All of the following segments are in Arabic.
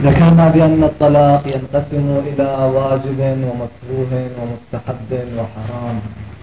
ذكرنا بأن الطلاق ينقسم إلى واجب ومكروه ومستحب وحرام.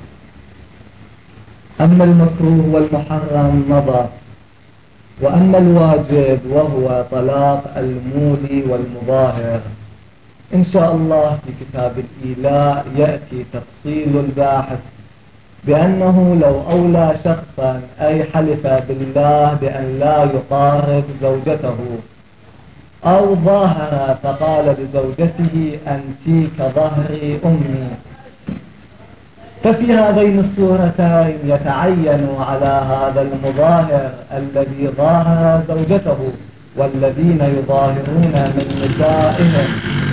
أما المكروه والمحرم مضى، وأما الواجب وهو طلاق المولي والمظاهر إن شاء الله في كتاب الإيلاء يأتي تفصيل الباحث بأنه لو أولى شخصا أي حلف بالله بأن لا يقارب زوجته أو ظاهر فقال لزوجته أنت كظهر أمي، ففي هذين الصورتين يتعين على هذا المظاهر الذي ظاهر زوجته والذين يظاهرون من نسائهم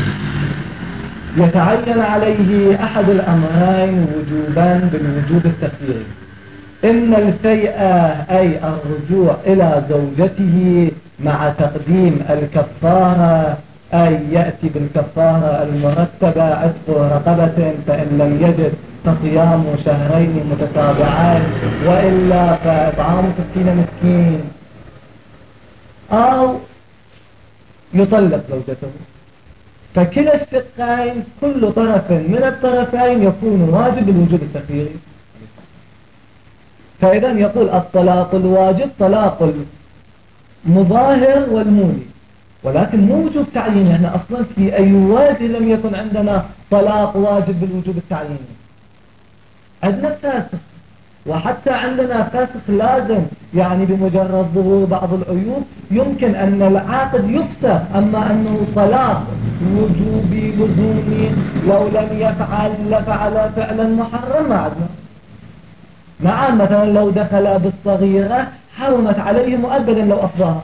يتعين عليه أحد الأمرين وجوبا بالوجوب التخييري: إن الفيئة أي الرجوع إلى زوجته مع تقديم الكفارة، أي يأتي بالكفارة المرتبة عتق رقبة، فإن لم يجد فصيام شهرين متتابعين وإلا فإطعام 60 مسكين، أو يطلق زوجته. فكلا الشقين كل طرف من الطرفين يكون واجب الوجوب التخييري. فإذا يقول الطلاق الواجب طلاق المظاهر والمولي، ولكن مو وجوب تعيين. يعني أصلا في أي وجه لم يكن عندنا طلاق واجب بالوجوب التعييني. عندنا فاسخ، وحتى عندنا فاسخ لازم، يعني بمجرد ظهور بعض العيوب يمكن أن العاقد يفسخ. أما أنه طلاق وجوبي لزومي لو لم يفعل لفعل فعلا محرما عندنا. نعم، مثلا لو دخل بالصغيرة حرمت عليه مؤبدا لو أفضاها.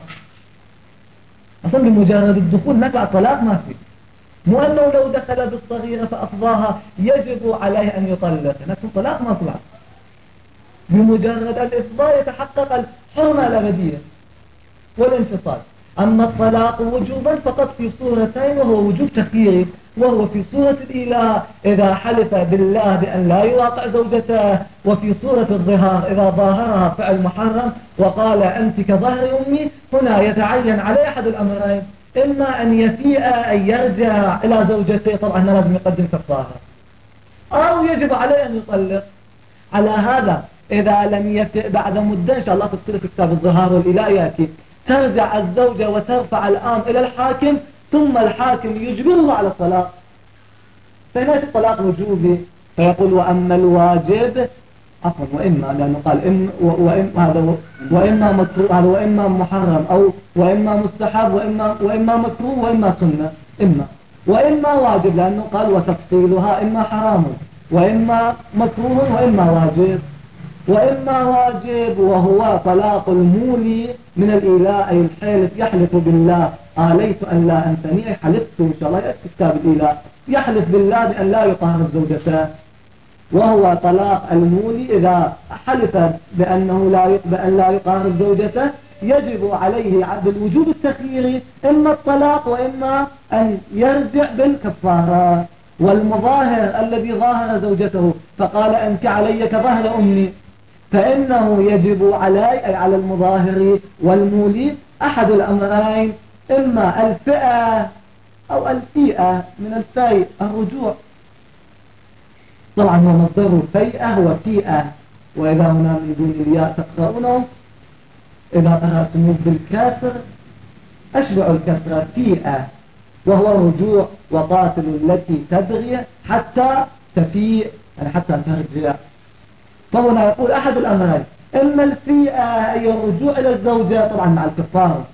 أصلا بمجرد الدخول نفع طلاق ما فيه. مو أنه لو دخل بالصغيرة فأفضاها يجب عليه أن يطلق، لكن طلاق ما طلع. بمجرد الإفضاء يتحقق الحرمة الأبدية والانفصال. أما الطلاق وجوبا فقط في صورتين، وهو وجوب تخييري، وهو في صورة الإله إذا حلف بالله بأن لا يواقع زوجته، وفي صورة الظهار إذا ظاهرها فعل محرم وقال أنت كظهر أمي. هنا يتعين عليه أحد الأمرين: إما أن يفيء أن يرجع إلى زوجته، طبعا لازم يقدم كفارة، أو يجب عليه أن يطلق. على هذا إذا لم يفئ بعد مدة إن شاء الله تفصيل في كتاب الظهار والإله يأتي، ترجع الزوجة وترفع الأمر إلى الحاكم، ثم الحاكم يجبره على الطلاق، فهناك الطلاق وجوبي. فيقول وأما الواجب عفوا وإما، لأنه قال وإما مكروه، هذا وإما محرم، أو وإما مستحب، وإما مكروه، وإما سنة. وإما واجب، لأنه قال وتفصيلها إما حرام وإما مكروه وإما واجب. وإما واجب وهو طلاق المولي من الإله، أي الحلف، يحلف بالله آليت أن لا أنتني، حلفت إن شاء الله يأتي كتاب الإله، يحلف بالله بأن لا يطهر زوجته. وهو طلاق المولي إذا حلف بأنه لا يقارب زوجته يجب عليه بالوجوب التخييري إما الطلاق وإما أن يرجع بالكفارة. والمظاهر الذي ظاهر زوجته فقال أنت علي كظهر أمي، فإنه يجب علي أي على المظاهر والمولي أحد الأمرين: إما الفئة أو الفئة من الفيء الرجوع. طبعا هو مصدر فيئة هو فئة، وإذا هنا من دون الياء تقرؤونه، إذا قرأتموه بالكسر أشبع الكسر فئة، وهو الرجوع، وقاتل التي تبغي حتى تفيء، يعني حتى ترجع. فهنا يقول أحد الأمرين: إما الفئة أي الرجوع إلى الزوجة طبعا مع الكفارة،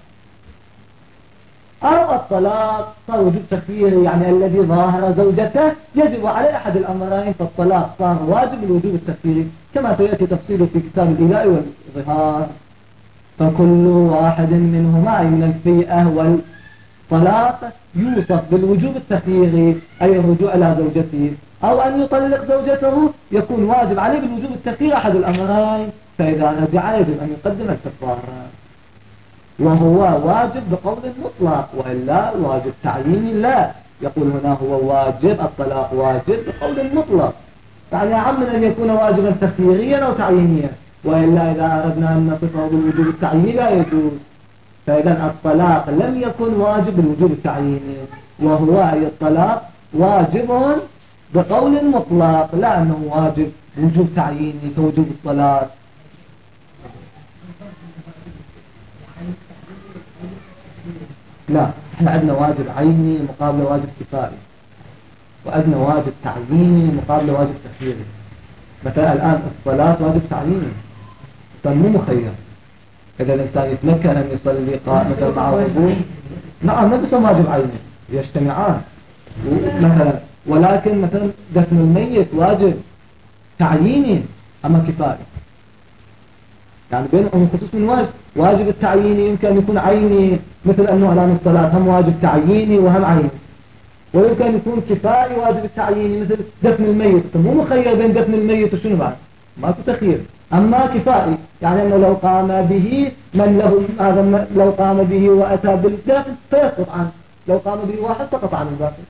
أو الطلاق صار وجوب تكفيري، يعني الذي ظاهر زوجته يجب عليه أحد الأمرين، فالطلاق صار واجب الوجوب التكفيري كما سيأتي تفصيله في كتاب الإيلاء والظهار. فكل واحد منهما أي من الفئة والطلاق يوصف بالوجوب التكفيري أي الرجوع إلى زوجته، أو أن يطلق زوجته يكون واجب عليه بالوجوب التكفيري أحد الأمرين، فإذا رجع يجب أن يقدم الكفارة. وهو واجب بقول المطلق، وإلا واجب تعييني لا. يقول هنا هو واجب الطلاق واجب بقول المطلق، يعني عم أن يكون واجبا تخييريا أو تعيينيا، وإلا إذا أردنا أن نصفه بالوجوب التعييني لا يجوز. فإذا الطلاق لم يكن واجب بالوجوب التعييني، وهو أي الطلاق واجب بقول مطلق، لا أنه واجب وجوب تعييني كوجوب الصلاة. لا، احنا عندنا واجب عيني مقابل واجب كفائي، وعندنا واجب تعييني مقابل واجب تخييري. مثلا الآن الصلاة واجب تعييني، مو مخير. إذا الإنسان يتمكن أن يصلي قائم مثلا مع وضوء، نعم، ما بسم واجب عيني، يجتمعان مثلا. ولكن مثلا دفن الميت واجب تعييني أما كفائي، يعني بينهم خصوص من واجب التعييني يمكن أن يكون عيني، مثل أنه إعلان الصلاة هم واجب تعييني وهم عيني، ويمكن يكون كفائي واجب التعييني مثل دفن الميت، مو مخير بين دفن الميت وشنو بعد، ما في تخيير. أما كفائي يعني أنه لو قام به من له هذا، لو قام به وأتى بالدفن فيسقط عنه، لو قام به واحد سقط عن الباقي.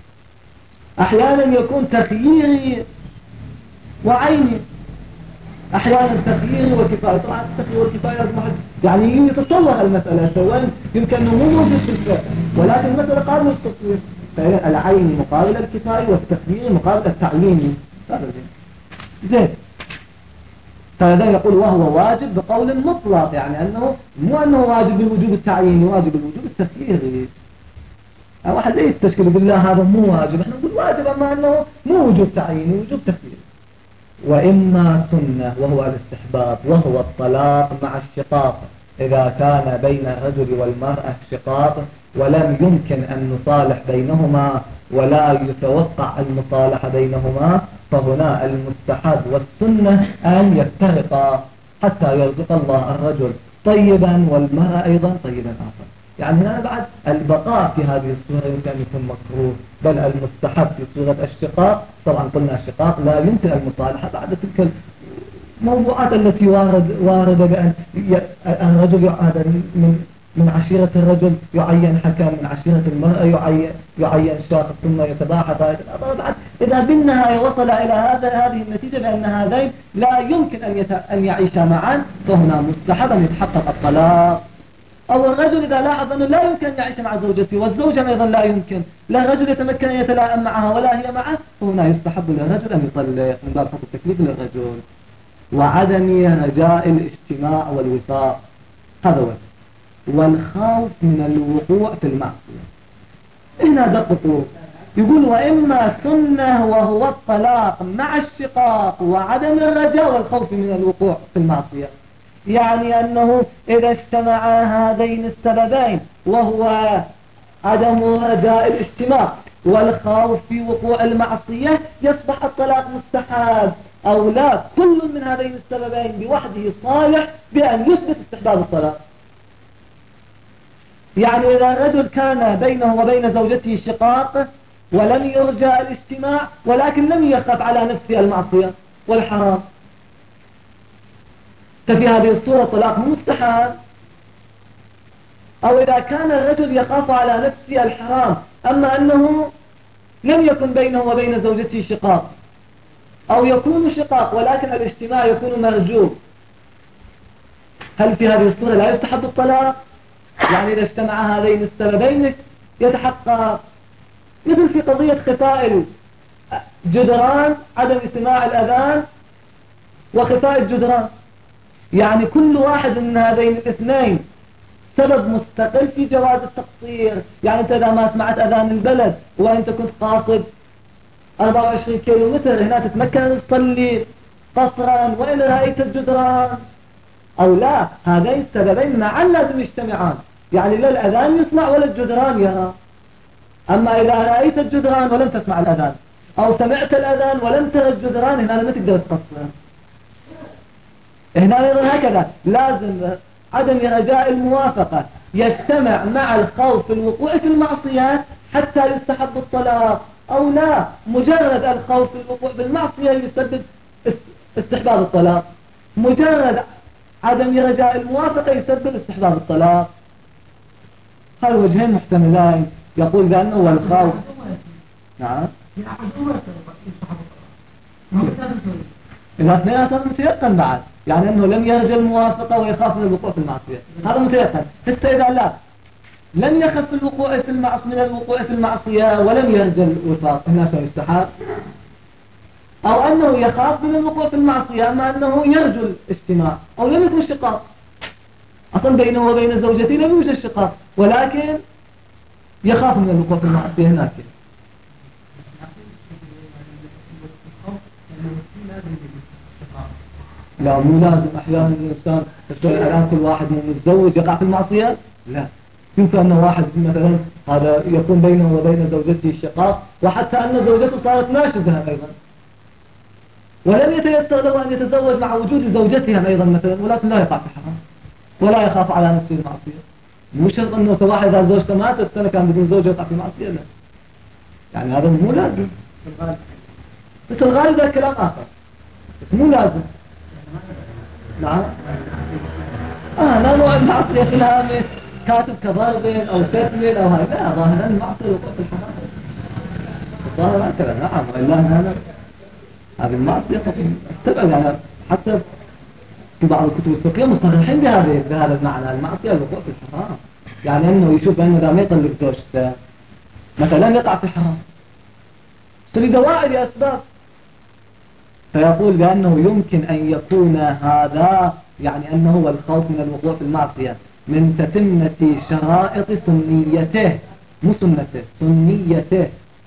أحيانا يكون تخييري وعيني، أحيانا تخييري وكفاية. طبعا التخيير والكفاية يعني يتصور المسألة سواء يمكن أنه مو موجود في الفقه، ولكن المسألة قابلة للتصوير. فالعين مقابل الكفاية والتخيير مقابل التعييني. زين. فهذا يقول وهو واجب بقول مطلق، يعني أنه مو أنه واجب بالوجوب التعييني، واجب بالوجوب التخييري. واحد لا يستشكل بالله هذا مو واجب، احنا نقول واجب أما أنه مو وجوب تعييني، وجوب تخييري. وإما سنة وهو الاستحباب، وهو الطلاق مع الشقاق، إذا كان بين الرجل والمرأة شقاق ولم يمكن أن نصالح بينهما ولا يتوقع المصالحة بينهما، فهنا المستحب والسنة أن يفترقا حتى يرزق الله الرجل طيبا والمرأة أيضا طيبا آخر. يعني هنا بعد البقاء في هذه الصورة يمكن أن يكون مكروه، بل المستحب في صورة الشقاق. طبعا قلنا الشقاق لا يمكن المصالحة بعد تلك الموضوعات التي وارد بأن الرجل من عشيرة الرجل يعين حكم، من عشيرة المرأة يعين شاخص، ثم يتباحث. بعد إذا بالنهاية وصل إلى هذه النتيجة بأن هذين لا يمكن أن يعيشا معا، فهنا مستحب أن يتحقق الطلاق. أو الرجل إذا لاحظ أنه لا يمكن أن يعيش مع زوجته والزوجة أيضا لا يمكن، لا الرجل يتمكن أن يتلائم معها ولا هي معه، فهنا يستحب للرجل أن يطلق من باب حق التكليف للرجل. وعدم رجاء الاجتماع والوفاق، هذا هو. والخوف من الوقوع في المعصية. هنا دققوا، يقول وإما سنة وهو الطلاق مع الشقاق وعدم الرجاء والخوف من الوقوع في المعصية. يعني أنه إذا اجتمع هذين السببين، وهو عدم رجاء الاجتماع والخوف في وقوع المعصية، يصبح الطلاق مستحب أو لا. كل من هذين السببين بوحده صالح بأن يثبت استحباب الطلاق. يعني إذا الرجل كان بينه وبين زوجته شقاق ولم يرجى الاجتماع، ولكن لم يخف على نفسه المعصية والحرام، ففي هذه الصورة طلاق مستحب. أو إذا كان الرجل يخاف على نفسه الحرام، أما أنه لم يكن بينه وبين زوجته شقاق، أو يكون شقاق ولكن الاجتماع يكون مرجو، هل في هذه الصورة لا يستحب الطلاق؟ يعني إذا اجتمع هذين السببين يتحقق، مثل في قضية خفاء الجدران، عدم استماع الأذان وخفاء الجدران. يعني كل واحد من هذين الاثنين سبب مستقل في جواز التقصير. يعني أنت إذا ما سمعت أذان البلد وأنت كنت قاصد 24 كيلومتر، هنا تتمكن أن تصلي قصرا، وإن رأيت الجدران أو لا، هذين السببين معا لازم يجتمعان. يعني لا الأذان يسمع ولا الجدران يرى. أما إذا رأيت الجدران ولم تسمع الأذان، أو سمعت الأذان ولم ترى الجدران، هنا ما تقدر تقصر. هنا أيضا هكذا لازم عدم رجاء الموافقة يجتمع مع الخوف في الوقوع في المعصيات حتى يستحب الطلاق، أو لا مجرد الخوف في الوقوع في المعصية يسبب استحباب الطلاق، مجرد عدم رجاء الموافقة يسبب استحباب الطلاق. هذا وجهين محتملين، يقول بأنه هو الخوف. نعم. إذا اثنيناتهم متيقن بعد، يعني أنه لم يرجى الموافقة ويخاف من الوقوع في المعصية، هذا متيقن. حتى إذا لا لم يخف الوقوع في المعصية من الوقوع في المعصية ولم يرجى الوفاق، هنا يستحاب. أو أنه يخاف من الوقوع في المعصية أما أنه يرجو الاجتماع، أو لم يكن شقاق، أصلا بينه وبين زوجته لم يوجد شقاق، ولكن يخاف من الوقوع في المعصية هناك. لا مو لازم. أحيانا الإنسان الآن كل واحد متزوج يقع في المعصية، لا، يمكن أن واحد مثلا هذا يكون بينه وبين زوجته شقاق، وحتى أن زوجته صارت ناشزها أيضا، ولم يتيسر له أن يتزوج مع وجود زوجتها أيضا مثلا، ولكن لا يقع في حرام ولا يخاف على نفسه المعصية. مو شرط أنه سواء إذا زوجته ماتت سنة كان بدون زوجة يقع في معصية، لا، يعني هذا مو لازم. بس الغالب ده كلام آخر، بس مو لازم. نعم. لا نوع المعصية كلها كاتب كضرب أو شتم أو هاي، لا، ظاهرا المعصية وقوع في الحرام الظاهر هكذا. نعم، وإلا هذه المعصية استبعد، يعني حتى في بعض الكتب الفقهية مصرحين بهذا المعنى، المعصية الوقوع في الحرام، يعني أنه يشوف أنه إذا ما يطلق زوجته مثلا يقع في حرام، لدواعي لأسباب، فيقول بأنه يمكن أن يكون هذا، يعني أنه هو الخوف من الوقوع في المعصية من تتمة شرائط سنيته، مو سنته، سنيته،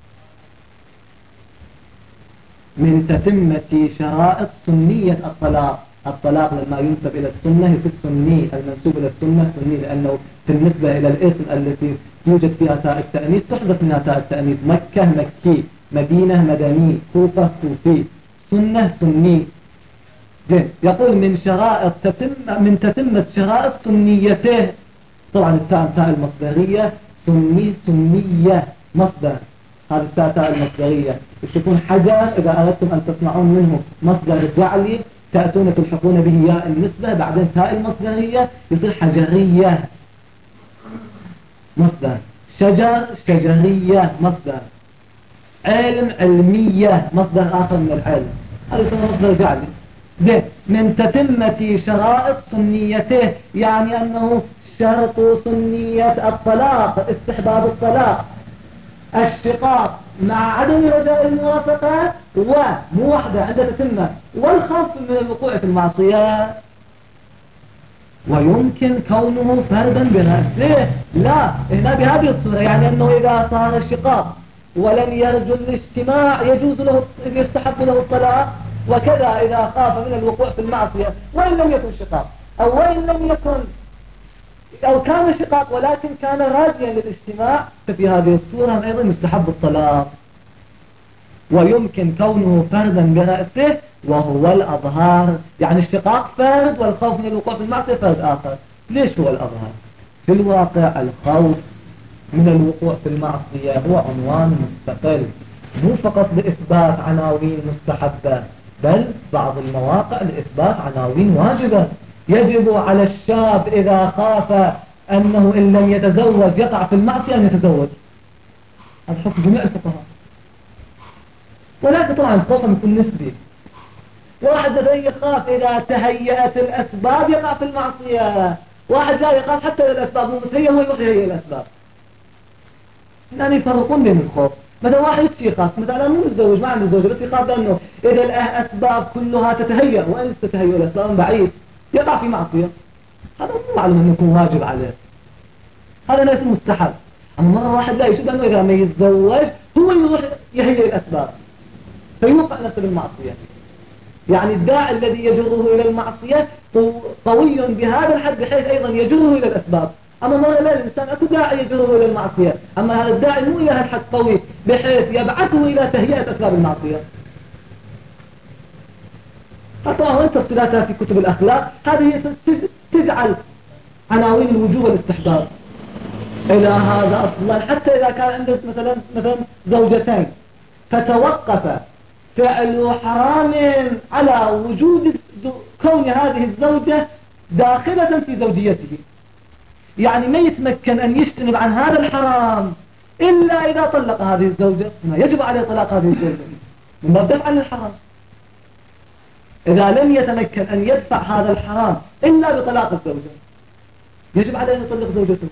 من تتمة شرائط سنية الطلاق لما ينسب إلى السنة في السني، المنسوب إلى السنة سني، لأنه بالنسبة إلى الاسم التي يوجد فيها تاء التأنيث تحدث منها تاء التأنيث، مكة مكي، مدينة مدني، كوفة كوفي، سنة سني. يقول من شرائط من تتمة شرائط سنيته، طبعا التاء المصدرية، سني سنية مصدر، هذه التاء المصدرية، تكون حجر إذا أردتم أن تصنعون منه مصدر جعلي تأتون تلحقون به ياء النسبة بعدين تاء المصدرية يصير حجرية مصدر، شجر شجرية مصدر، علم علمية مصدر آخر من العلم، هذا يسمى مصدر جعلي. من تتمة شرائط سنيته، يعني أنه شرط سنية الطلاق، استحباب الطلاق، الشقاق مع عدم رجاء الموافقة، ومو واحدة عند تتمة، والخوف من الوقوع في المعصية، ويمكن كونه فردا بنفسه. لا، هنا بهذه الصورة، يعني أنه إذا صار الشقاق ولم يرجو الاجتماع يجوز له، يستحب له الطلاق، وكذا إذا خاف من الوقوع في المعصية وإن لم يكن شقاق، أو وإن لم يكن، أو كان شقاق ولكن كان راجيا للاجتماع، ففي هذه الصورة أيضا يستحب الطلاق. ويمكن كونه فردا برأسه وهو الأظهار، يعني الشقاق فرد والخوف من الوقوع في المعصية فرد آخر. ليش هو الأظهار؟ في الواقع الخوف من الوقوع في المعصية هو عنوان مستقل، مو فقط لإثبات عناوين مستحبة، بل بعض المواقع لإثبات عناوين واجبة. يجب على الشاب إذا خاف أنه إن لم يتزوج يقع في المعصية أن يتزوج، هذا حكم جميع الفقهاء. ولكن طبعا الخوف يكون نسبي، واحد مثلا يخاف إذا تهيأت الأسباب يقع في المعصية، واحد لا يخاف حتى الأسباب مو متهيئة هو يروح يهيئ الأسباب. يعني يفرقون بين الخوف. مثلا واحد يخاف مثلا مو متزوج ما عنده زوجة، بس يخاف لأنه إذا الأسباب كلها تتهيأ وإن تتهيأ الأسباب بعيد يقع في معصية، هذا مو معلوم أنه يكون واجب عليه، هذا ليس مستحب. أما مرة واحد لا يشوف أنه إذا ما يتزوج هو يروح يهيئ الأسباب فيوقع نفسه بالمعصية، يعني الداعي الذي يجره إلى المعصية قوي بهذا الحد بحيث أيضا يجره إلى الأسباب. أما مرة لا، الإنسان أكو داعي يجره إلى المعصية، أما هذا الداعي مو إلى هذا الحد قوي بحيث يبعثه إلى تهيئة أسباب المعصية. طبعا وين تفصيلاتها في كتب الأخلاق، هذه تجعل عناوين الوجوب والاستحباب إلى هذا أصلا. حتى إذا كان عندك مثلا زوجتين فتوقف فعل حرام على وجود كون هذه الزوجة داخلة في زوجيته، يعني ما يتمكن أن يجتنب عن هذا الحرام إلا إذا طلق هذه الزوجة، يجب عليه طلاق هذه الزوجة من باب دفع عن الحرام. إذا لم يتمكن أن يدفع هذا الحرام إلا بطلاق الزوجة يجب عليه أن يطلق زوجته،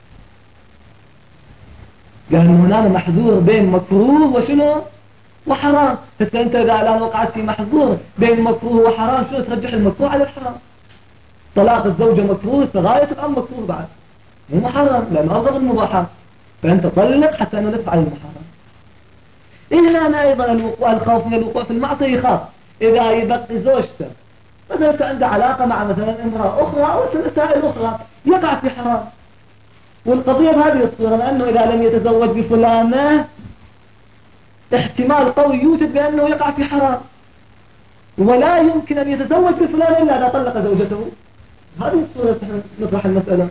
لأن هنا محظور بين مكروه وشنو وحرام. فأنت إذا الآن وقعت في محظور بين مكروه وحرام شنو ترجح المكروه على الحرام؟ طلاق الزوجة مكروه فغاية الأمر مكروه بعد مو محرم لأنه أفضل المباحات، فأنت طلق حتى أنه ندفع المحرم. هنا أيضا الخوف من الوقوع في المعصية، يخاف إذا يبقي زوجته مثلا عنده علاقة مع مثلا امرأة أخرى أو مسائل أخرى يقع في حرام، والقضية بهذه الصورة لأنه إذا لم يتزوج بفلانة احتمال قوي يوجد بأنه يقع في حرام، ولا يمكن أن يتزوج بفلانة إلا إذا طلق زوجته. هذه الصورة نطرح المسألة.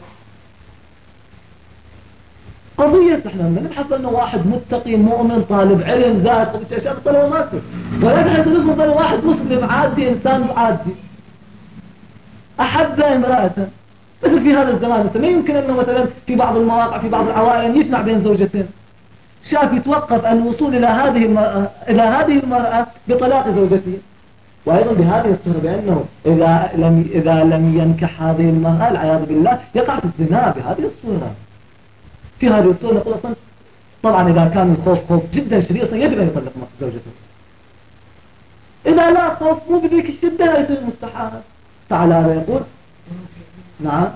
قضية احنا نبحث أنه واحد متقي مؤمن طالب علم زاد أشياء طلبه ما تصير، ولكن حتى نفضل واحد مسلم عادي إنسان عادي أحب امرأة مثل في هذا الزمان مثلا ما يمكن أنه مثلا في بعض المواقع في بعض العوائل يجمع بين زوجتين، شاف يتوقف الوصول إلى هذه المرأة بطلاق زوجته. وأيضا بهذه الصورة بأنه إذا لم ينكح هذه المرأة العياذ بالله يقع في الزنا بهذه الصورة. في هذه الصورة نقول أصلا طبعا إذا كان الخوف خوف جدا شديد أصلا يجب أن يطلق زوجته. إذا لا خوف مو بديك الشدة لا يصير مستحال. تعالى هذا يقول نعم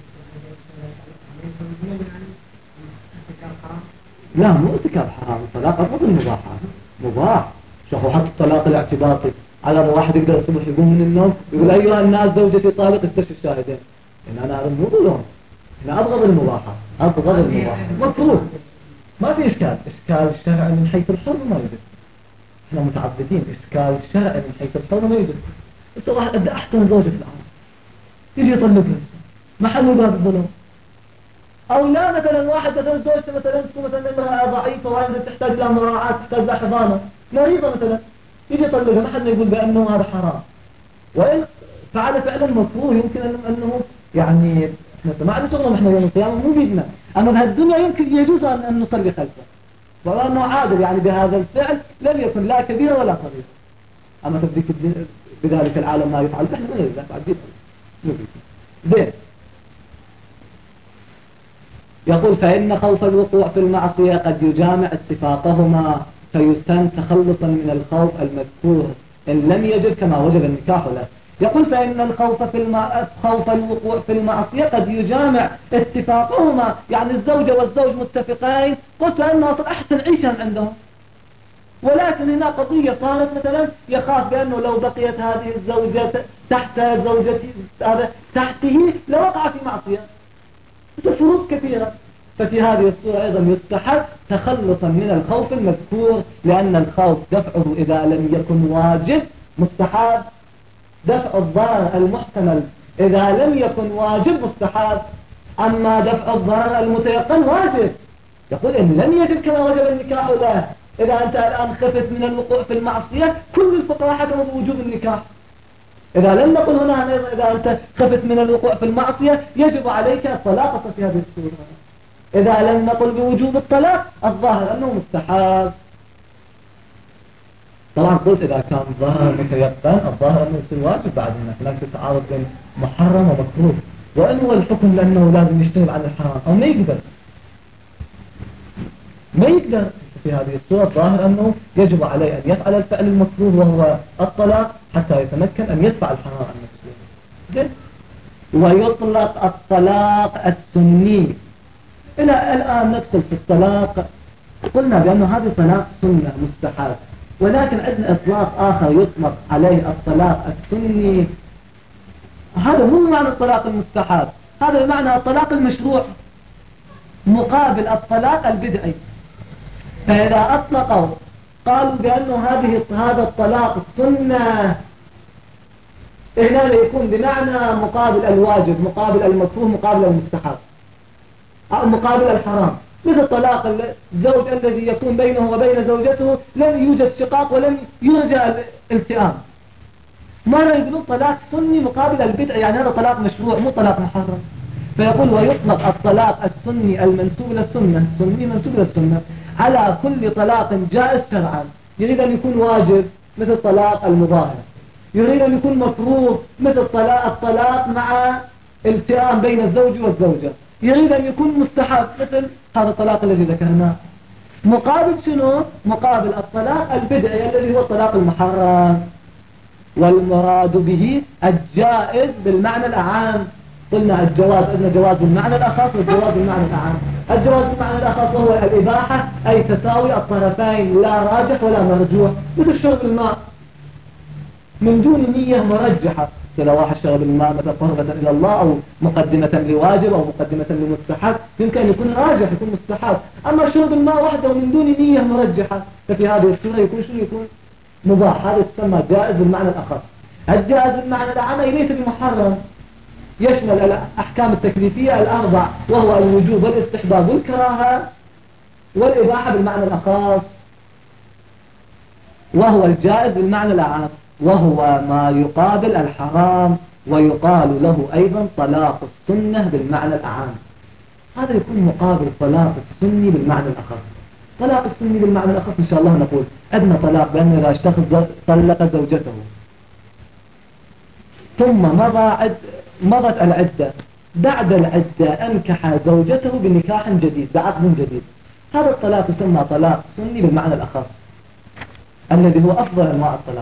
لا مو ارتكاب حرام، الطلاق أفضل المباحات مباح. شوفوا حتى الطلاق الاعتباطي على ما واحد يقدر الصبح يقوم من النوم يقول أيها الناس زوجتي طالق استشهد شاهدين، إن أنا هذا مو ظلم، أنا أبغض المباحة أبغض المباحة مكروه ما في إشكال. إشكال الشرع من حيث الحر ما يوجد، إحنا متعبدين. إشكال الشرع من حيث الحر ما يوجد. بس واحد أدى أحسن زوجة في العالم يجي يطلقها محل باب الظلم. أو لا مثلا واحد مثلا زوجته مثلا تكون مثلا امرأة ضعيفة وعندها تحتاج لها مراعاة تحتاج لها حضانة مريضة مثلا يجي يطلقها ما حد يقول بأنه هذا حرام، وإن فعل فعلا مكروه يمكن أنه يعني ما عندنا شغله نحن يوم القيامة مو بيدنا، أما بهالدنيا يمكن يجوز أن نصلي خلفه وأنه عادل يعني بهذا الفعل لم يكن لا كبيرة ولا صغيرة. أما تبديك بذلك العالم ما يفعل فإحنا ما يفعل بعد زين. يقول فإن خوف الوقوع في المعصية قد يجامع اتفاقهما فيستن تخلصا من الخوف المذكور إن لم يجد كما وجب النكاح له. يقول فإن الخوف خوف الوقوع في المعصية قد يجامع اتفاقهما، يعني الزوجة والزوج متفقين قلت أنه أصل أحسن عيشا عندهم، ولكن هنا قضية صارت مثلا يخاف بأنه لو بقيت هذه الزوجة تحت زوجته تحته لوقع في معصية، فروق كثيرة. ففي هذه الصورة أيضا يستحب تخلصا من الخوف المذكور، لأن الخوف دفعه إذا لم يكن واجب مستحب، دفع الضرر المحتمل إذا لم يكن واجب مستحب، أما دفع الضرر المتيقن واجب. يقول إن لم يجب كما وجب النكاح له. إذا أنت الآن خفت من الوقوع في المعصية كل الفقهاء حكموا بوجوب النكاح. إذا لم نقل هنا إذا أنت خفت من الوقوع في المعصية يجب عليك الطلاق في هذه الصورة. إذا لم نقل بوجوب الطلاق الظاهر أنه مستحب. طبعا قلت إذا كان ظاهر متيقن الظاهر أنه يصير واجب بعد هناك تعارض بين محرم ومكروه، وإن هو الحكم لأنه لازم يجتنب عن الحرام أو ما يقدر في هذه الصورة الظاهر أنه يجب عليه أن يفعل الفعل المكروه وهو الطلاق حتى يتمكن أن يدفع الحرام عن نفسه. ويطلق الطلاق السني. إلى الآن ندخل في الطلاق، قلنا بأنه هذا طلاق سنة مستحب، ولكن عندنا إطلاق آخر يطلق عليه الطلاق السني. هذا مو معنى الطلاق المستحب، هذا بمعنى الطلاق المشروع مقابل الطلاق البدعي. فإذا أطلقوا قالوا بأنه هذا الطلاق السنة هنا يكون بمعنى مقابل الواجب مقابل المكروه مقابل المستحب أو مقابل الحرام، مثل طلاق الزوج الذي يكون بينه وبين زوجته لم يوجد شقاق ولم يرجى الالتئام، ما يقولون طلاق سني مقابل البدع، يعني هذا طلاق مشروع مو طلاق محرم. فيقول ويطلق الطلاق السني المنسوب للسنة، السني منسوب للسنة على كل طلاق جائز شرعا، يريد أن يكون واجب مثل طلاق المظاهر، يريد أن يكون مفروض مثل الطلاق مع التئام بين الزوج والزوجة، يريد أن يكون مستحب مثل هذا الطلاق الذي ذكرناه. مقابل شنو؟ مقابل الطلاق البدعي الذي هو الطلاق المحرم، والمراد به الجائز بالمعنى الأعام. قلنا الجواز أن جواز بالمعنى الأخص والجواز بالمعنى الأعام. الجواز بالمعنى الأخص وهو الإباحة، أي تساوي الطرفين، لا راجح ولا مرجوح، مثل شرب الماء من دون نية مرجحة. لو واحد شرب الماء مثلا قربة إلى الله أو مقدمة لواجب أو مقدمة لمستحب يمكن أن يكون راجح، يكون مستحب. أما شرب الماء وحده من دون نية مرجحة ففي هذه الصورة يكون شنو؟ يكون مباح. هذا يسمى جائز بالمعنى الأخص. الجائز بالمعنى الأعم ليس بمحرم، يشمل الأحكام التكليفية الأربع، وهو الوجوب والاستحباب والكراهة والإباحة بالمعنى الأخص، وهو الجائز بالمعنى الأعم، وهو ما يقابل الحرام، ويقال له أيضا طلاق السنة بالمعنى الأعام. هذا يكون مقابل طلاق السني بالمعنى الأخص. طلاق السني بالمعنى الأخص إن شاء الله نقول أدنى طلاق بأن إذا شخص طلق زوجته ثم مضت العدة، بعد العدة أنكح زوجته بنكاح جديد بعقد جديد، هذا الطلاق يسمى طلاق سني بالمعنى الأخص الذي هو أفضل أنواع الطلاق.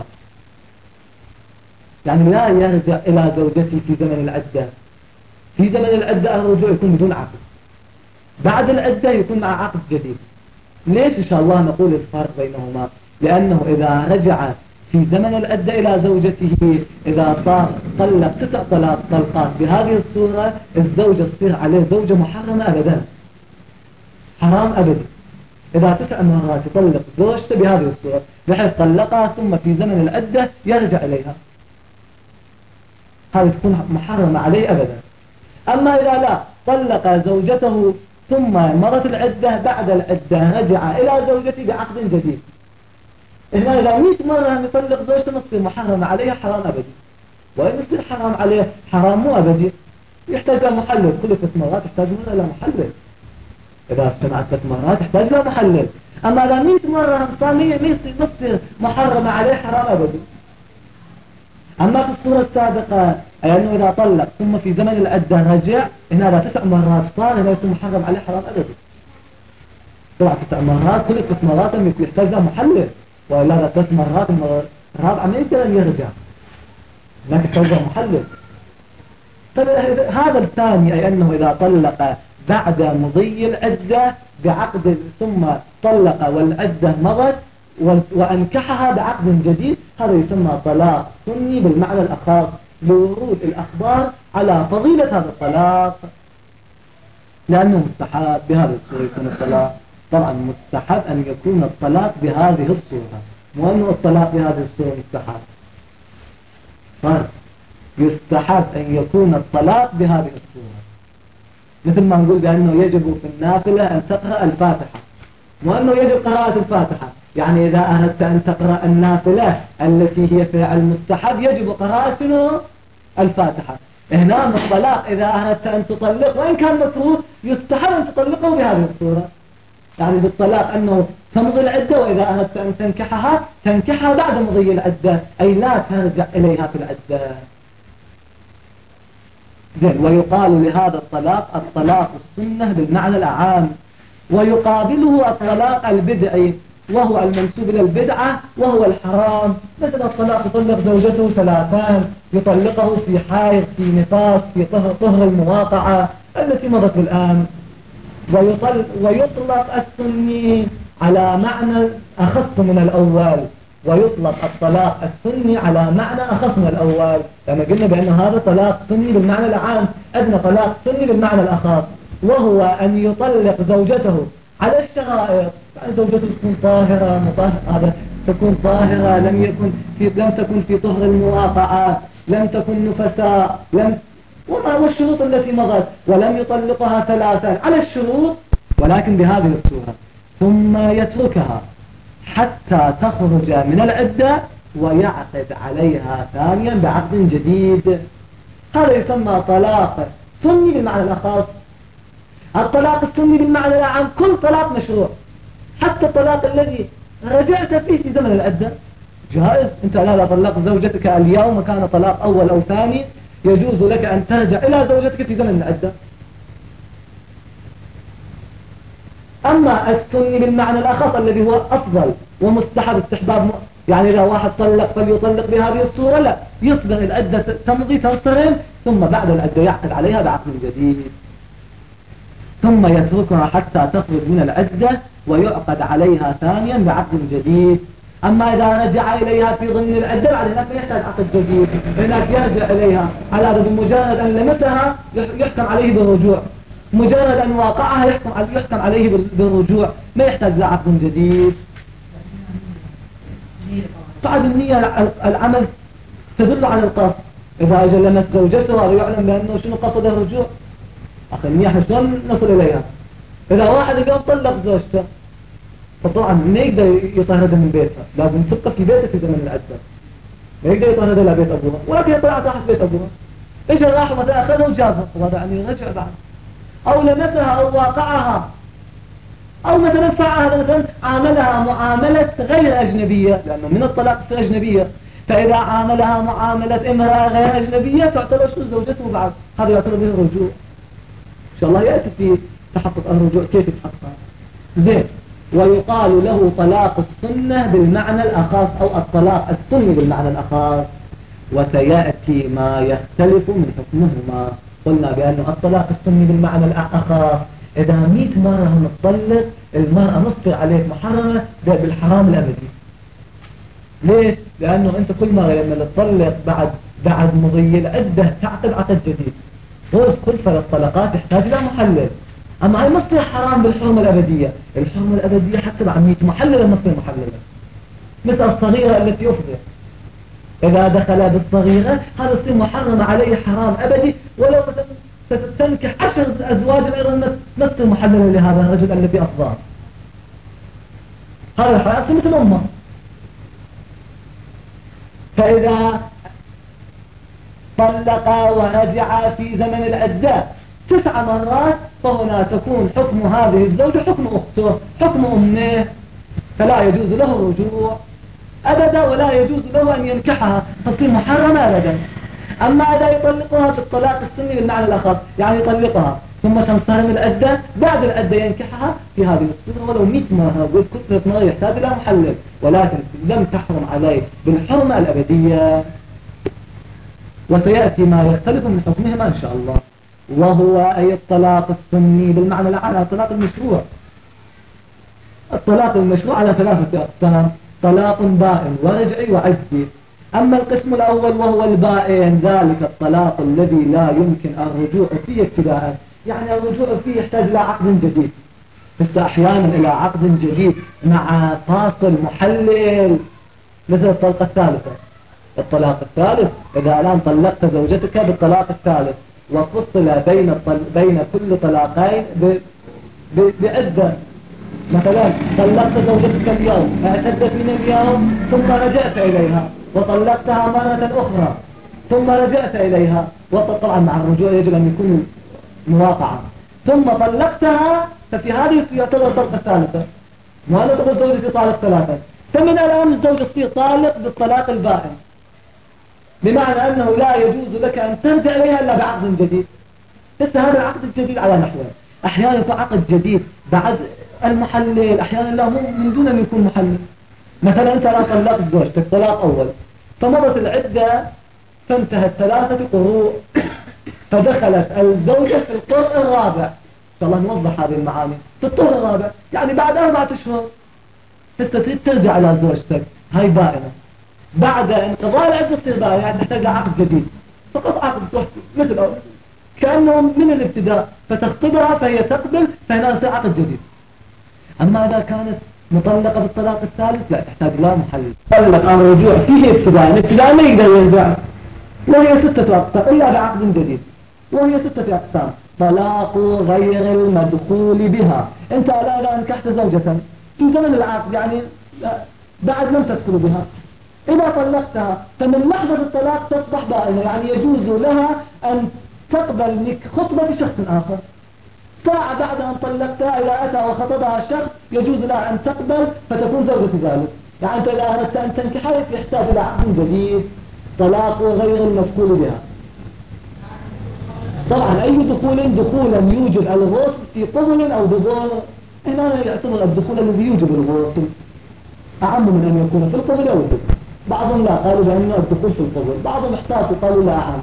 يعني لا يرجع إلى زوجته في زمن العدة. في زمن العدة الرجوع يكون بدون عقد، بعد العدة يكون مع عقد جديد. ليش إن شاء الله نقول الفرق بينهما؟ لأنه إذا رجع في زمن العدة إلى زوجته، إذا صار طلق 9 طلقات بهذه الصورة، الزوجة تصير عليه زوجة محرمة أبدا، حرام أبدا. إذا 9 مرات يطلق زوجته بهذه الصورة بحيث طلقها ثم في زمن العدة يرجع إليها، هذه تكون محرمة عليه أبدا. أما إذا لا طلق زوجته ثم مرت العدة، بعد العدة رجع إلى زوجته بعقد جديد، هنا إذا 100 مرة يطلق زوجته تصير محرمة عليها حرام أبدي. وإن يصير حرام عليه حرام مو أبدي، يحتاج إلى محلل. كل 3 مرات يحتاج إلى محلل. إذا استمعت 3 مرات يحتاج إلى محلل. أما إذا 100 مرة صار تصير محرمة عليه حرام أبدي. أما في الصورة السابقة أي أنه إذا طلق ثم في زمن العدة رجع، هنا إذا 9 مرات صار هنا يصير محرم عليه حرام أبدي. طبعا 9 مرات كل 3 مرات يحتاج إلى محلل، ولا 3 مرات الرابعة ما يقدر أن يرجع، هناك يحتاج محلل. هذا الثاني أي أنه إذا طلق بعد مضي العدة بعقد ثم طلق والعدة مضت وأنكحها بعقد جديد، هذا يسمى طلاق سني بالمعنى الأخص لورود الأخبار على فضيلة هذا الطلاق، لأنه مستحب بهذه الصورة يكون الطلاق. طبعا مستحب أن يكون الطلاق بهذه الصورة، مو أنه الطلاق بهذه الصورة مستحب. فرق، يستحب أن يكون الطلاق بهذه الصورة، مثل ما نقول بأنه يجب في النافلة أن تقرأ الفاتحة، مو أنه يجب قراءة الفاتحة. يعني إذا أردت أن تقرأ النافلة التي هي فعل مستحب يجب قراءة الفاتحة. هنا من الطلاق إذا أردت أن تطلق وإن كان مكروه يستحب أن تطلقه بهذه الصورة. يعني بالطلاق أنه تمضي العدة، وإذا أردت أن تنكحها بعد مضي العدة، أي لا ترجع إليها في العدة. زين. ويقال لهذا الطلاق السنة بالمعنى الأعام، ويقابله الطلاق البدعي وهو المنسوب إلى البدعة وهو الحرام، مثل الطلاق يطلق زوجته 3، يطلقه في حائض، في نفاس، في طهر المواقعة التي مضت الآن. ويطلق السني على معنى أخص من الأول، ويطلق الطلاق السني على معنى أخص من الأول، لما قلنا بأن هذا طلاق سني بالمعنى العام، أدنى طلاق سني بالمعنى الأخص، وهو أن يطلق زوجته على الشرائط. يعني زوجته تكون طاهرة هذا تكون طاهرة، لم تكن في طهر المواقعة، لم تكن نفساء، والشروط التي مضت، ولم يطلقها 3 على الشروط ولكن بهذه الصورة، ثم يتركها حتى تخرج من العدة ويعقد عليها ثانيا بعقد جديد. هذا يسمى طلاق سني بالمعنى الأخص. الطلاق السني بالمعنى العام كل طلاق مشروع، حتى الطلاق الذي رجعت فيه في زمن العدة جائز. أنت لا طلقت زوجتك اليوم كان طلاق أول أو ثاني، يجوز لك أن ترجع إلى زوجتك في زمن العدة. أما السني بالمعنى الأخص الذي هو أفضل ومستحب استحباب، يعني إذا واحد طلق فليطلق بهذه الصورة، لا، يصبر العدة تمضي تنصرم، ثم بعد العدة يعقد عليها بعقد جديد، ثم يتركها حتى تخرج من العدة ويعقد عليها ثانيا بعقد جديد. أما إذا رجع إليها في ضمن العدة بعد هناك يحتاج عقد جديد، هناك يرجع إليها على بمجرد أن لمسها يحكم عليه بالرجوع، مجرد أن واقعها يحكم عليه بالرجوع، ما يحتاج لعقد جديد. بعد النية العمل تدل على القصد. إذا أجل لمس زوجته وهذا يعلم بأنه شنو قصد الرجوع، أخي النية احنا شلون نصل إليها؟ إذا واحد قام طلق زوجته فطبعا ما يقدر يطهرها من بيتها، لازم تبقى في بيته في زمن العدة، ما يقدر يطهرها إلى بيت أبوها، ولكن يطلع راحت بيت أبوها، إيش راح مثلا أخذها وجابها، وهذا يعني رجع بعد، أو لمسها أو واقعها، أو مثلا فعلها مثلا عاملها معاملة غير أجنبية، لأنه من الطلاق تصير أجنبية، فإذا عاملها معاملة امرأة غير أجنبية تعتبر شو زوجته بعد، هذا يعتبر به الرجوع. إن شاء الله يأتي في تحقق الرجوع كيف يتحقق. زين. ويقال له طلاق السنة بالمعنى الأخص أو الطلاق السني بالمعنى الأخص، وسيأتي ما يختلف من حكمهما. قلنا بأن الطلاق السني بالمعنى الأخص إذا 100 مرة نطلق المرأة نصفر عليك محرمة بالحرام الأبدي. ليش؟ لأنه أنت كل مرة لما تطلق بعد مضي العدة تعقد عقد جديد، كل ثلاث طلقات يحتاج إلى محلل. أما هي مصير حرام بالحرمة الأبدية، الحرمة الأبدية حتى بعد 100 محللة مصير محللة، مثل الصغيرة التي أفضل إذا دخل بالصغيرة هذا يصير محرم عليه حرام أبدي، ولو تنكح 10 أزواج أيضا ما تصير محللة لهذا الرجل الذي أفضل. هذا الحرام يصير مثل أمه. فإذا طلق ورجع في زمن العدة 9 مرات فهنا تكون حكم هذه الزوجة حكم أخته، حكم أمه، فلا يجوز له الرجوع أبدا، ولا يجوز له أن ينكحها، تصير محرمة أبدا. أما إذا يطلقها في الطلاق السني بالمعنى الأخص، يعني يطلقها ثم تنصرم العدة، بعد العدة ينكحها في هذه الصورة ولو 100 مرة، كل 100 مرة يحتاج إلى محلل، ولكن لم تحرم عليه بالحرمة الأبدية. وسيأتي ما يختلف من حكمهما إن شاء الله، وهو أي الطلاق السني بالمعنى الأعلى، الطلاق المشروع. الطلاق المشروع على 3 أقسام: طلاق بائن ورجعي وعدي. أما القسم الأول وهو البائن، ذلك الطلاق الذي لا يمكن الرجوع فيه ابتداء، يعني الرجوع فيه يحتاج إلى عقد جديد، بس أحيانا إلى عقد جديد مع فاصل محلل، مثل الطلقة الثالثة. الطلاق الثالث إذا الآن طلقت زوجتك بالطلاق الثالث وفصل بين كل طلاقين بعدة، مثلا طلقت زوجتك اليوم، اعتدت من اليوم ثم رجعت إليها وطلقتها مرة أخرى ثم رجعت إليها، وطبعا مع الرجوع يجب أن يكون مواقعة، ثم طلقتها، ففي هذه يعتبر طلقة ثالثة، ما نقول زوجتي طالق 3، فمن الآن الزوج يصير طالق بالطلاق البائن، بمعنى أنه لا يجوز لك أن ترجع إليها إلا بعقد جديد. بس هذا العقد الجديد على نحوه، أحيانا يكون عقد جديد بعد المحلل، أحيانا لا من دون أن يكون محلل. مثلا أنت لا طلقت زوجتك طلاق أول، فمضت العدة فانتهت 3 قروء، فدخلت الزوجة في القرء الرابع، إن شاء الله نوضح هذه المعاني، في الطهر الرابع، يعني بعد 4 أشهر تستطيع ترجع إلى زوجتك، هاي بائنة. بعد انقضاء العدة تصير بائنة، يعني تحتاج عقد جديد، فقط عقد مثل أول كأنه من الابتداء، فتخطبها فهي تقبل، فهنا يصير عقد جديد. أما إذا كانت مطلقة بالطلاق الثالث لا تحتاج لا محلل. طلق عن الرجوع فيه ابتداء ما يقدر يرجع، وهي 6 أقسام إلا بعقد جديد، وهي 6 أقسام: طلاق غير المدخول بها، أنت الآن أنكحت زوجة في زمن العقد، يعني بعد لم تدخل بها، إذا طلقتها فمن لحظة الطلاق تصبح بائنة، يعني يجوز لها أن تقبل خطبة شخص آخر، ساعة بعد أن طلقتها إذا أتى وخطبها الشخص يجوز لها أن تقبل فتكون زوجة ذلك. يعني أنت إذا أردت أن تنكحها يحتاج إلى عقد جديد، طلاق غير المدخول بها. طبعا أي دخولا يوجب الغسل في قبل أو دبر، هنا يعتبر الدخول الذي يوجب الغسل أعم من أن يكون في القبل أو الدبر. بعضهم لا قالوا بأنه الدخول في القبل، بعضهم احتاطوا قالوا لا أعم.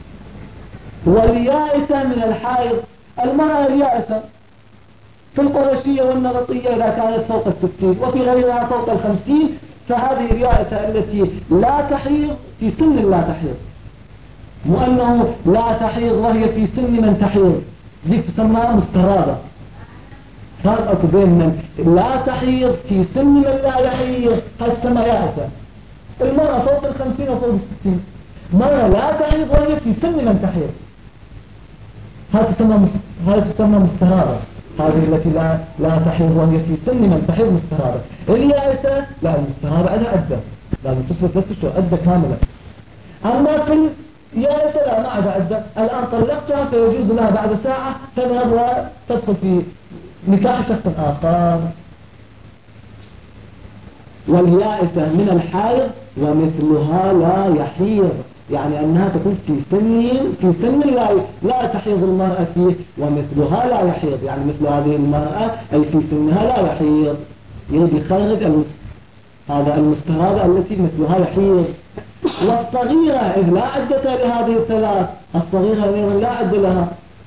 واليائسة من الحائض، المرأة اليائسة في القرشية والنبطية إذا كانت فوق 60 وفي غيرها فوق 50، فهذه اليائسة التي لا تحيض في سن لا تحيض، مو أنه لا تحيض وهي في سن من تحيض، ذيك تسمى مسترابة. فرق بين من لا تحيض في سن من لا يحيض، هذا تسمى يائسة. المرأة فوق 50 وفوق 60، مرة لا تحيض وهي في سن من تحيض، هذا تسمى مسترابة. هذه التي لا تحيض وهي في سن من تحيض مسترابة. اليائسة لا، المسترابة عندها عدة، لازم تثبت 3 أشهر عدة كاملة. أما في اليائسة لا، ما عندها عدة. الآن طلقتها فيجوز لها بعد ساعة تذهب وتدخل في نكاح شخص آخر. واليائسة من الحائض ومثلها لا يحيض، يعني أنها تكون في سن لا تحيض المرأة فيه، ومثلها لا يحيض، يعني مثل هذه المرأة أي في سنها لا يحيض، يريد يخرج هذا المستهادة التي مثلها يحيض. والصغيرة إذ لا عدة لهذه الثلاث، الصغيرة أيضا لا عد لها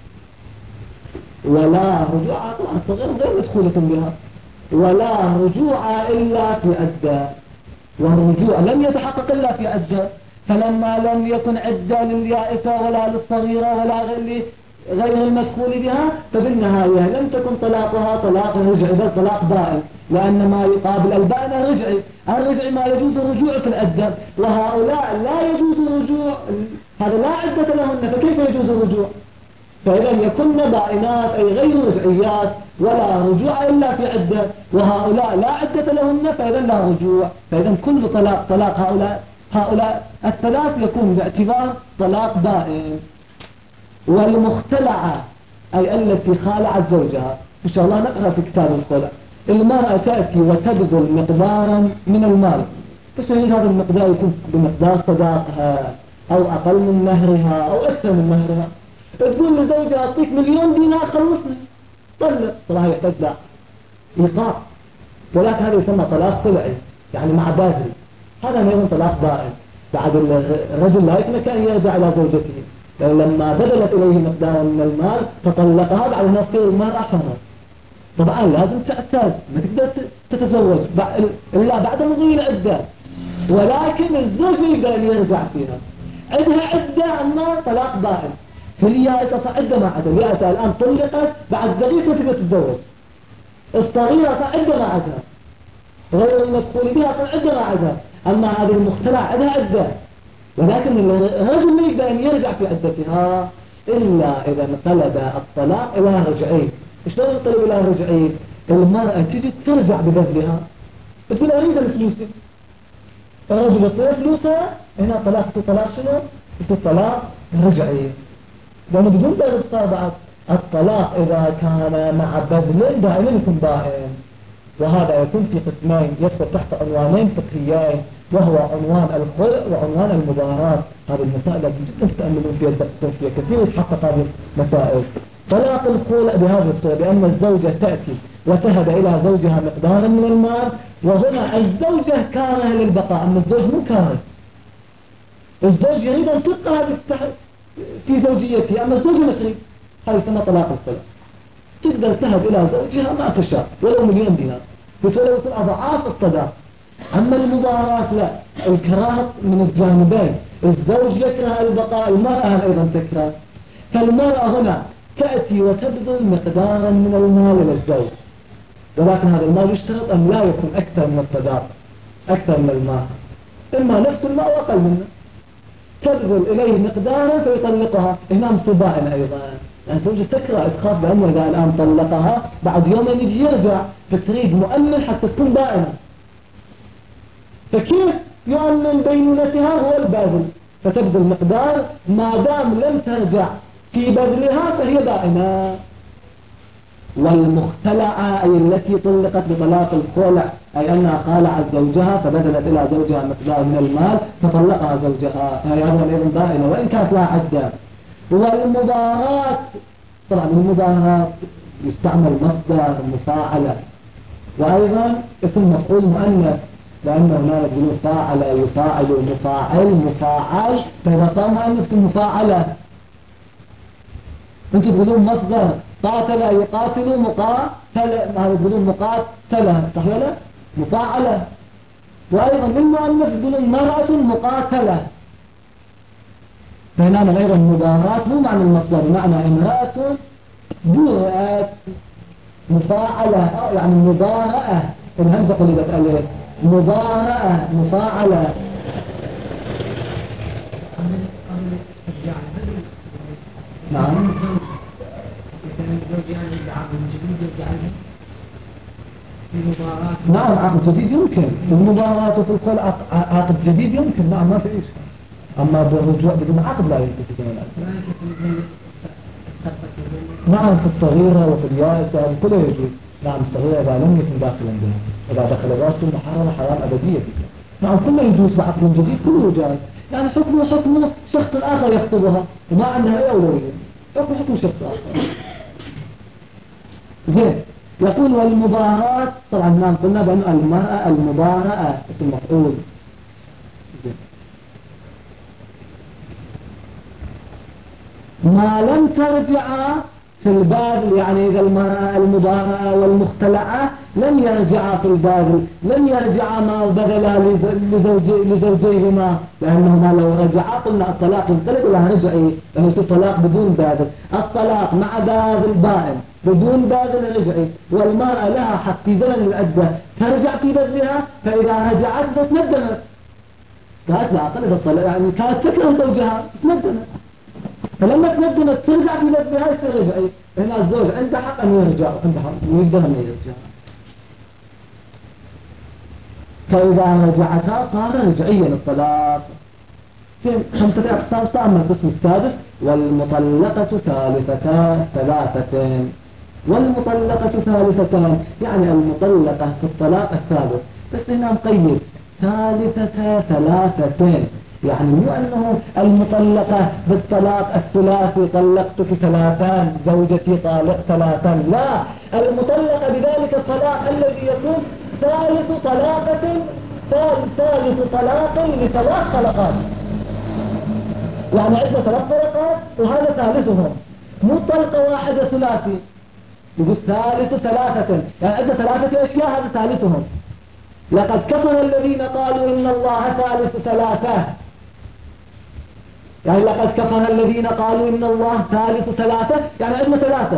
ولا رجوع، طبعا الصغيرة غير مدخولة بها، ولا رجوع إلا في عدة، والرجوع لم يتحقق إلا في عدة. فلما لم يكن عدة لليائسة ولا للصغيرة ولا غير المدخول بها، فبالنهاية لم تكن طلاقها طلاق رجعي بل طلاق بائن، لأن ما يقابل البائن الرجعي. الرجعي ما يجوز الرجوع في العدة، وهؤلاء لا يجوز الرجوع، هذا لا عدة لهن، فكيف يجوز الرجوع؟ فإذا يكن بائنات أي غير رجعيات ولا رجوع إلا في عدة، وهؤلاء لا عدة لهن فإذا لا رجوع. فإذا كل طلاق هؤلاء الثلاث يكون باعتبار طلاق بائن. والمختلعة أي التي خالعت زوجها، إن شاء الله نقرأ في كتاب الخلع. المرأة تأتي وتبذل مقدارا من المال، بس هذا المقدار يكون بمقدار صداقها أو أقل من مهرها أو أكثر من مهرها. تقول لزوجها أعطيك 1,000,000 دينار خلصني، طلع يحتاج لا إيقاع، ولكن هذا يسمى طلاق خلعي، يعني مع باذل. هذا أيضا طلاق بائن. بعد الرجل لا يمكن أن يرجع إلى زوجته، لما بذلت إليه مقدارا من المال فطلقها، بعد ما تصير المرأة حرة. طبعا لازم تعتاد، ما تقدر تتزوج إلا بعد مضي العدة، ولكن الزوج ما يقدر أن يرجع فيها. عندها عدة أما طلاق بائن. في اليائسة عدة ما عدها، اليائسة الآن طلقت بعد دقيقة تقدر تتزوج. الصغيرة عدة ما عدها، غير المدخول بها عدة ما عدها. أما هذه المختلع عدها عدة، ولكن الرجل ما يقدر أن يرجع في عدتها إلا إذا انقلب الطلاق إلى رجعي. شلون ينقلب إلى رجعي؟ المرأة تجي ترجع ببذلها، تقول أريد الفلوس، الرجل يطلع فلوسها، هنا طلاق شنو؟ الطلاق رجعي، لأنه بدون بذل صار بعد. الطلاق إذا كان مع بذل دائما يكون بائن، وهذا يكون في قسمين يدخل تحت عنوانين فقهيين، وهو عنوان الخلع وعنوان المباراة. هذه المسائل لازم جدا تتأملون فيها تدققون فيها كثير يتحقق هذه المسائل. طلاق الخلع بهذه الصورة، بأن الزوجة تأتي وتهب إلى زوجها مقدارا من المال، وهنا الزوجة كاره للبقاء، أما الزوج مو كاره، الزوج يريد أن تبقى هذه في زوجيته، أما الزوج ما تريد. هذا يسمى طلاق الخلع. تقدر تهب إلى زوجها ما تشاء ولو 1,000,000 دينار، ولو يكون أضعاف الصداق. أما المباراة لا، الكراهة من الجانبين، الزوج يكره البقاء، المرأة أيضا تكره. فالمرأة هنا تأتي وتبذل مقدارا من المال للزوج، ولكن هذا المال يشترط أن لا يكون أكثر من الصداق، أكثر من المال، إما نفس المال وأقل منه. تبذل إليه مقدارا فيطلقها، هنا مصبائن أيضا، يعني الزوجة تكره، تخاف بأنه إذا الآن طلقها بعد يومين يجي يرجع، فتريد مؤمن حتى تكون بائنة. فكيف يؤمن بينونتها؟ هو الباذل، فتبذل مقدار، ما دام لم ترجع في بذلها فهي بائنة. والمختلعة أي التي طلقت بطلاق الخلع، أي أنها خالعت زوجها فبذلت إلى زوجها مقدار من المال فطلقها زوجها، هي أيضا بائنة وإن كانت لها عدة. والمباراة، طبعا المباراة يستعمل مصدر مفاعلة، وأيضا اسم مفعول مؤنث لأنه لا يقولون فاعل يفاعل مفاعل مفاعل، فإذا صار مؤنث مفاعلة. أنتم تقولون مصدر قاتل يقاتل مقاتل، هذا تقولون مقاتلة صح ولا مفاعلة. وأيضا للمؤنث تقولون مرأة مقاتلة. فهنا أيضا مباراة مو معنى المصدر، معنى امرأة برأت مفاعلة، يعني مبارأة، الهمزة قلبت عليه مبارأة مفاعلة. نعم نعم عقد جديد يمكن، المباراة في الخلع عقد جديد يمكن، نعم ما في إيش. أما بالرجوع بدون عقد لا يمكن. نعم في الصغيرة وفي اليائسة كله يجوز. نعم الصغيرة إذا لم يكن داخلا بها، إذا دخل الرأس المحرمة حرام أبدية. نعم كله يجوز بعقد جديد، كله جائز. يعني حكمه شخص آخر يخطبها وما عندها أي أولوية، حكم شخص آخر. زين. يقول والمباراة، طبعا نعم قلنا بأن المرأة المباراة اسم مفعول. ما لم ترجع في الباذل، يعني إذا المرأة المباراة والمختلعة لم يرجع في الباذل، لم يرجع ما بذلا لزوجيهما، لأنهما لو رجعا قلنا الطلاق ينقلب إلى رجعي، لأنه في طلاق بدون باذل. الطلاق مع باذل بائن، بدون باذل رجعي. والمرأة لها حق في زمن العدة ترجع في بذلها، فإذا رجعت فتندمت، كانت لا أقل إذا الطلاق يعني كانت تكره زوجها تندمت، فلما تندمت ترجع في بذلها يصير رجعي. هنا الزوج عنده حق أن يرجع، عنده حق يقدر أن يرجع. فإذا رجعتها صار رجعيا الطلاق. في 5 أقسام صار من القسم السادس. والمطلقة ثلاثة. والمطلقة ثالثتان، يعني المطلقة في الطلاق الثالث، بس هنا مقيد ثلاثتين، يعني مو أنه المطلقة بالطلاق الثلاثي طلقتك 3 زوجتي طالق 3، لا، المطلقة بذلك الطلاق الذي يكون ثالث طلاق ل3 طلقات، يعني عندنا 3 طلقات وهذا ثالثهم، مو طلقة واحدة ثلاثي، يقول ثالث 3، يعني عندنا 3 أشياء هذا ثالثهم. لقد كفر الذين قالوا إن الله ثالث 3، يعني لقد كفر الذين قالوا إن الله ثالث 3، يعني عندنا 3،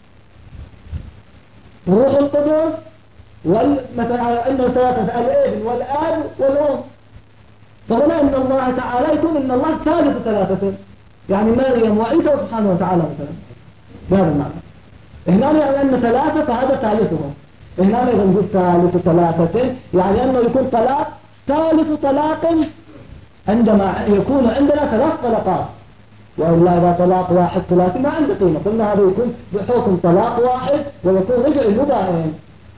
روح القدس مثلا عندنا 3، الابن والآب والأم. فهنا إن الله تعالى يكون إن الله ثالث 3، يعني مريم وعيسى سبحانه وتعالى مثلا بهذا المعنى. هنا يعني أن 3 فهذا ثالثهم. هنا إذا نقول ثالث 3، يعني أنه يكون طلاق ثالث طلاق عندما يكون عندنا 3 طلقات، وإلا إذا طلاق واحد ثلاثي ما عنده قيمة، قلنا هذا يكون بحكم طلاق واحد ويكون رجع مباين.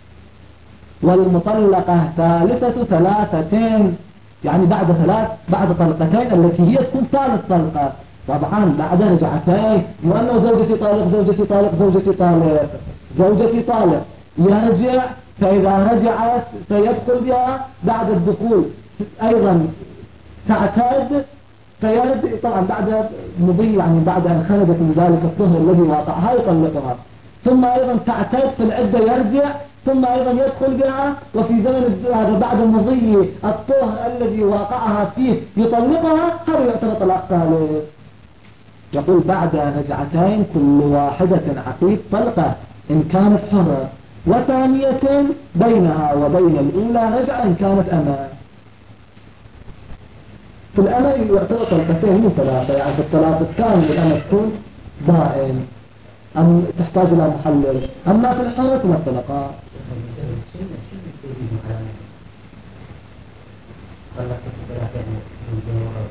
والمطلقة ثالثة 3، يعني بعد طلقتين التي هي تكون 3 طلقات، طبعا بعد رجعتين، وأنه زوجتي طالق زوجتي طالق زوجتي طالق زوجتي طالق يرجع، فإذا رجعت سيدخل بها بعد الدخول أيضا تعتاد، فيرد طبعا بعد مضي، يعني بعد أن خرجت من ذلك الطهر الذي واقعها يطلقها، ثم أيضا تعتاد في العدة يرجع، ثم أيضا يدخل بها، وفي زمن هذا بعد مضي الطهر الذي واقعها فيه يطلقها، هذا يعتبر طلاق ثالث. يقول بعد رجعتين كل واحدة عقيد طلقة إن كانت حرة، وثانية بينها وبين الأولى رجع إن كانت أمام. في الأمل يعتبر طلقتين مو 3، يعني في الطلاق الثاني الأمل تكون بائن أم تحتاج إلى محلل، أما في الحرة ثم الطلقات.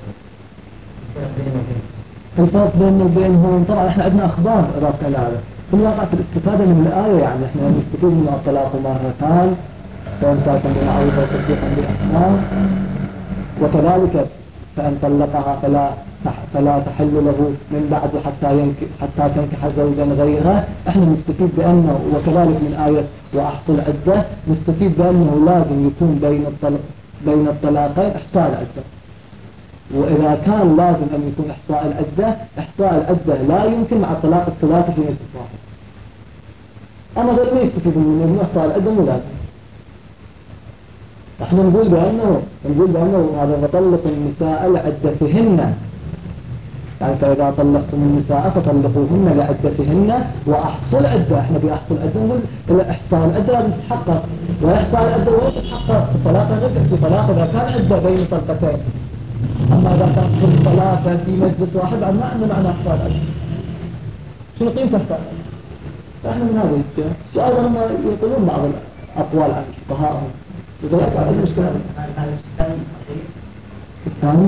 الفرق بيننا وبينهم طبعا احنا عندنا أخبار رافع العالم، في الواقع في الاستفادة من الآية يعني احنا نستفيد من الطلاق مرتان فإمساكا بمعروف وتصديقا بإحسان، وكذلك فإن طلقها فلا تحل له من بعد حتى تنكح زوجا غيره. احنا نستفيد بأنه وكذلك من آية وأحصل عدة نستفيد بأنه لازم يكون بين الطلاقين إحصاء العدة، وإذا كان لازم أن يكون إحصاء العدة لا يمكن مع الطلاق الثلاثي في نفس واحد. أما غير ما يستفيد من إحصاء العدة مو لازم. احنا نقول بأنه هذا يطلق النساء لعدتهن، يعني فإذا طلقتم النساء فطلقوهن لعدتهن وأحصل عدة. احنا بأحصل عدة نقول إحصاء العدة لازم تتحقق، وإحصاء العدة وين تتحقق؟ في طلاق الرجع، في طلاق إذا كان عدة بين طلقتين. أما إذا كان كل طلاق في مجلس واحد ما عندنا معنى إحصاء العدة. شنو قيمة إحصاء العدة؟ فإحنا من هذا الاتجاه. وأيضا هم يقولون بعض الأقوال عن فقهاءهم وذلك على المشكلة الثاني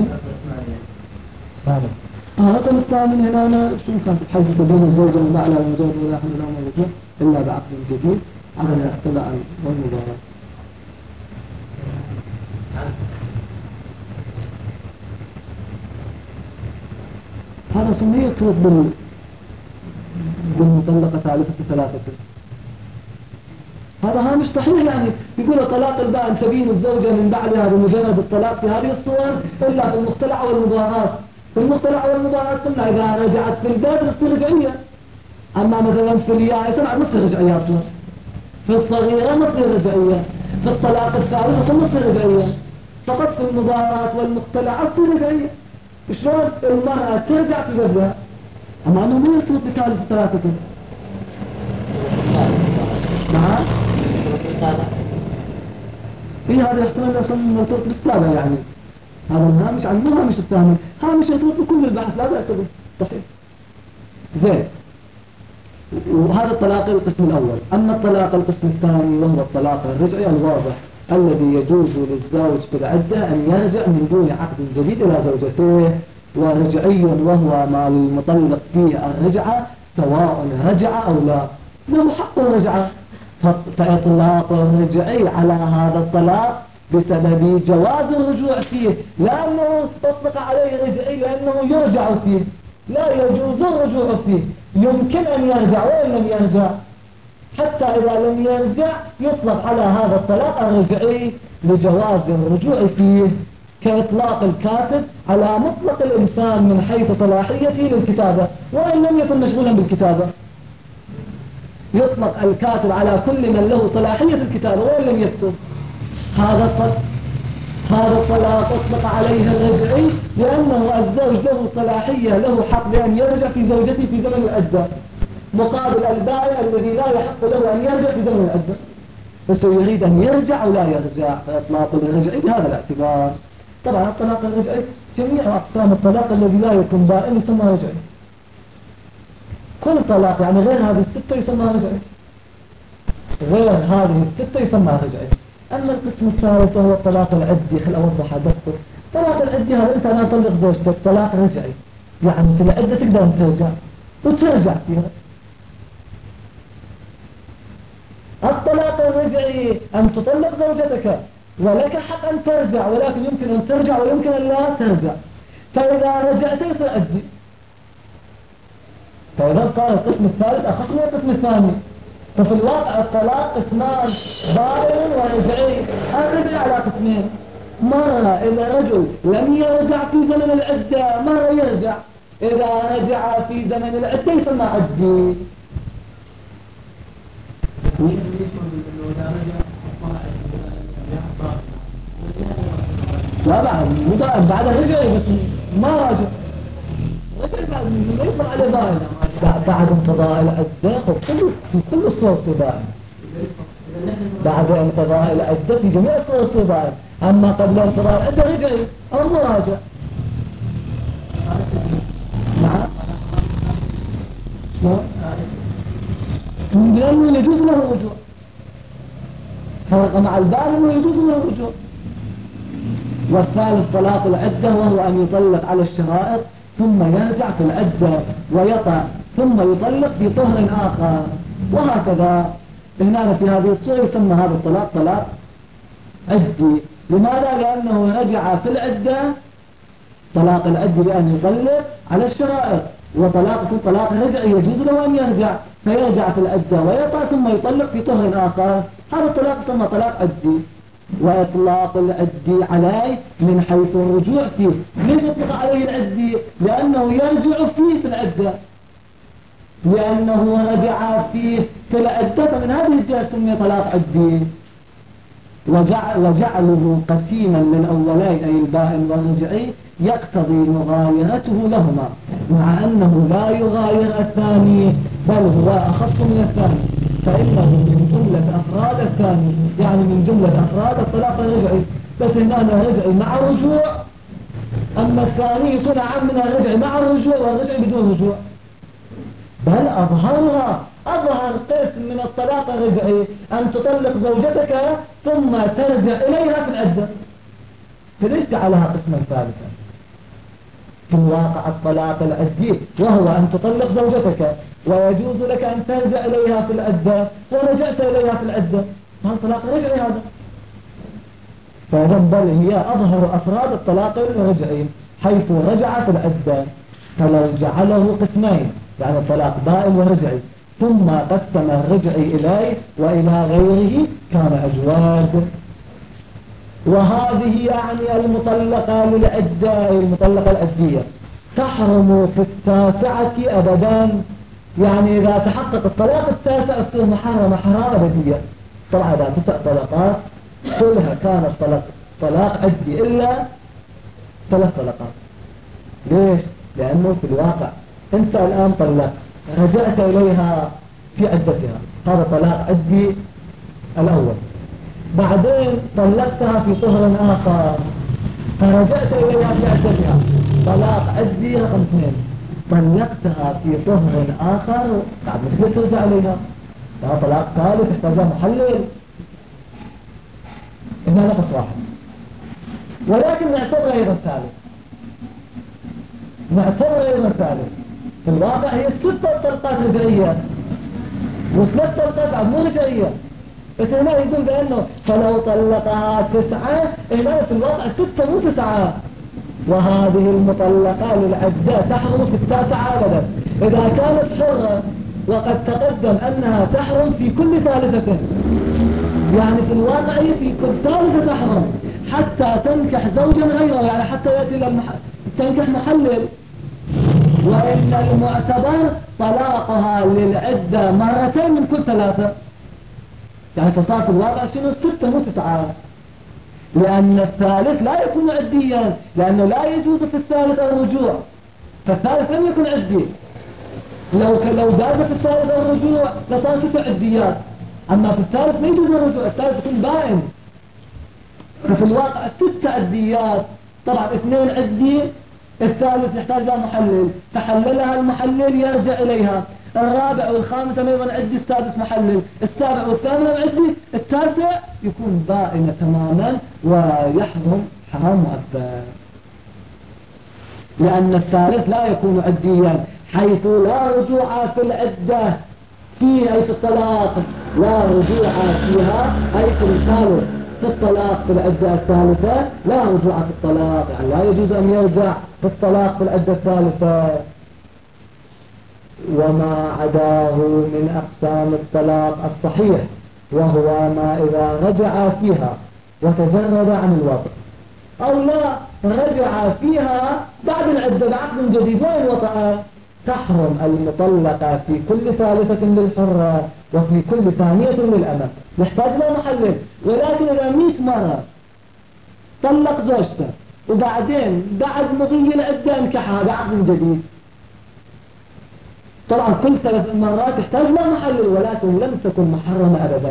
رقم الثامن هنا أنا شو كان حيث تبين الزوجة المعنى والمزوج ولا يحمل لهم الوجوه إلا بعقد جديد على الاختلاء والمباراة. هذا سمية بالمطلقة ثالثة. هذا هامش صحيح، يعني يقول طلاق البائن تبين الزوجة من بعدها بمجرد الطلاق في هذه الصور إلا في المختلع والمباراة. في المختلع والمباراة قلنا إذا رجعت في البيت تصير رجعية، أما مثلا في اليائسة ما تصير رجعية أصلا، في الصغيرة ما تصير رجعية، في الطلاق الثالث أصلا ما تصير رجعية، فقط في المباراة والمختلع تصير رجعية. شلون المرأة ترجع في بيتها؟ أما أنه ما يصير بثالث ثلاثة. نعم إيه هذا يحتمل أصلا مرتبط بالسابع، يعني هذا الهامش عن مو هامش الثامن، هامش يرتبط بكل البحث لا بأس به. صحيح زين. وهذا الطلاق القسم الأول. أما الطلاق القسم الثاني وهو الطلاق الرجعي الواضح الذي يجوز للزوج في العدة أن يرجع من دون عقد جديد إلى زوجته، ورجعي وهو ما للمطلق فيه الرجعة سواء رجع أو لا، له حق الرجعة. فإطلاق الرجعي على هذا الطلاق بسبب جواز الرجوع فيه، لأنه اطلق عليه رجعي لأنه يرجع فيه، لا يجوز الرجوع فيه، يمكن أن يرجع وإن لم يرجع. حتى إذا لم يرجع يطلق على هذا الطلاق الرجعي لجواز الرجوع فيه، كإطلاق الكاتب على مطلق الإنسان من حيث صلاحيته للكتابة وإن لم يكن مشغولا بالكتابة. يطلق الكاتب على كل من له صلاحية الكتابة وإن لم يكتب. هذا الطلاق أطلق عليه الرجعي لأنه الزوج له صلاحية، له حق بأن يرجع في زوجته في زمن العدة، مقابل البائع الذي لا يحق له أن يرجع في زمن العدة، بس يريد أن يرجع ولا يرجع. فإطلاق الرجعي بهذا الاعتبار. طبعا الطلاق الرجعي جميع أقسام الطلاق الذي لا يكون بائن يسمى رجعي، كل طلاق يعني غير هذه الستة يسمى رجعي، غير هذه الستة يسمى رجعي. أما القسم الثالث وهو الطلاق العدي، خل أوضح دكتور. الطلاق العدي هذا أنت أنا أطلق زوجتك طلاق رجعي، يعني في العدة تقدر أن ترجع وترجع فيها. الطلاق الرجعي أن تطلق زوجتك ولك حق أن ترجع، ولكن يمكن أن ترجع ويمكن أن لا ترجع، فإذا رجعت يصير عدي. فإذا صار القسم الثالث أخف من القسم الثاني. ففي الواقع الطلاق قسمان بائن ورجعي. الرجعي على قسمين، مرة إذا رجل لم يرجع في زمن العدة مرة يرجع، إذا رجع في زمن العدة يسمى عدي. لا بعد رجعي بس ما راجع، ما يطلع عليه بائن بعد انقضاء العدة. في كل الصور بائن بعد انقضاء العدة في جميع الصور بائن. أما قبل انقضاء العدة رجعي أو مراجع. نعم لأنه يجوز له الرجوع، فرق مع البائن أنه يجوز له الرجوع. والثالث طلاق العدة وهو أن يطلق على الشرائط ثم يرجع في العدة ويطع ثم يطلق في طهر آخر، وهكذا هنا في هذه الصورة يسمى هذا الطلاق طلاق عدي. لماذا؟ لأنه رجع في العدة، طلاق العدي بأن يطلق على الشرائط، وطلاق في طلاق رجعي يجوز له أن يرجع، فيرجع في العدة ويطلق ثم يطلق في طهر آخر. هذا الطلاق يسمى طلاق عدي. وإطلاق العدي عليه من حيث الرجوع فيه. ليش يطلق عليه العدي؟ لأنه يرجع فيه في العدة، لأنه رجع فيه في العدة، فمن هذه الجهة سمي طلاق عدي. وجعله قسيما للأولين أي البائن والرجعي يقتضي مغايرته لهما، مع أنه لا يغاير الثاني بل هو أخص من الثاني، فإنه من جملة أفراد الثاني، يعني من جملة أفراد الطلاق الرجعي، بس هنا رجعي مع الرجوع، أما الثاني صنع من الرجعي مع الرجوع والرجعي بدون رجوع. بل أظهرها، أظهر قسم من الطلاق الرجعي أن تطلق زوجتك ثم ترجع إليها في العدة، فليش جعلها قسما ثالثا؟ في الواقع الطلاق العدي وهو أن تطلق زوجتك ويجوز لك أن ترجع إليها في العدة، ورجعت إليها في العدة، هذا طلاق رجعي هذا. بل هي أظهر أفراد الطلاق الرجعي حيث رجع في العدة. فلو جعله قسمين، يعني الطلاق بائن ورجعي، ثم قسم الرجعي إليه وإلى غيره كان أجواد. وهذه يعني المطلقة للعدة، المطلقة العدية تحرم في التاسعة أبدا، يعني إذا تحقق الطلاق التاسع تصير محرمة حرام أبدية. طبعا إذا 9 طلقات كلها كانت طلاق عدي إلا 3 طلقات. ليش؟ لأنه في الواقع أنت الآن طلقت، رجعت إليها في عدتها، هذا طلاق عدي الأول. بعدين طلقتها في طهر آخر فرجعت إليها في عدتها، طلاق عدي رقم 2. طلقتها في طهر آخر بعد ما ترجع إليها، هذا طلاق ثالث يحتاج محلل. هنا نقص 1، ولكن نعتبر أيضا ثالث، نعتبر أيضا ثالث. في الواقع هي 6 طلقات رجعية و3 طلقات مو رجعية، بس هنا يقول بأنه فلو طلقها 9، هنا في الواقع 6 مو 9. وهذه المطلقة للعدة تحرم في 9 أبدا إذا كانت حرة، وقد تقدم أنها تحرم في كل ثالثة، يعني في الواقع في كل ثالثة تحرم حتى تنكح زوجا غيره، يعني حتى يأتي تنكح محلل. وإن المعتبر طلاقها للعدة 2 من كل 3، يعني فصار في الواقع شنو 6 مو 9، لأن الثالث لا يكون عديا، لأنه لا يجوز في الثالث الرجوع، فالثالث لم يكن عدي. لو جاز في الثالث الرجوع لصار 9 عديات، أما في الثالث ما يجوز الرجوع، الثالث يكون بائن. ففي الواقع 6 عديات، طبعا 2 عدي، الثالث يحتاج لها محلل، تحللها المحلل يرجع إليها، الرابع والخامس أيضا عدي، السادس محلل، السابع والثامن عدي، التاسع يكون بائن تماما ويحرم حرام مؤبد، لأن الثالث لا يكون عديا حيث لا رجوع في العدة فيه، أي في الطلاق لا رجوع فيها، أي في الثالث في الطلاق في العدة الثالثة لا رجوع في الطلاق، يعني لا يجوز أن يرجع في الطلاق في العدة الثالثة. وما عداه من أقسام الطلاق الصحيح وهو ما إذا رجع فيها وتجرد عن الوطء، أو لا رجع فيها بعد العدة بعقد جديد وإن وطأ، تحرم المطلقة في كل ثالثة للحرة وفي كل ثانية للأمة. يحتاج له محلل. ولكن إذا 100 مرة طلق زوجته وبعدين بعد مضي العدة انكحها بعقد جديد، طبعا كل 3 مرات يحتاج له محلل، ولكن لم تكن محرمة أبدا.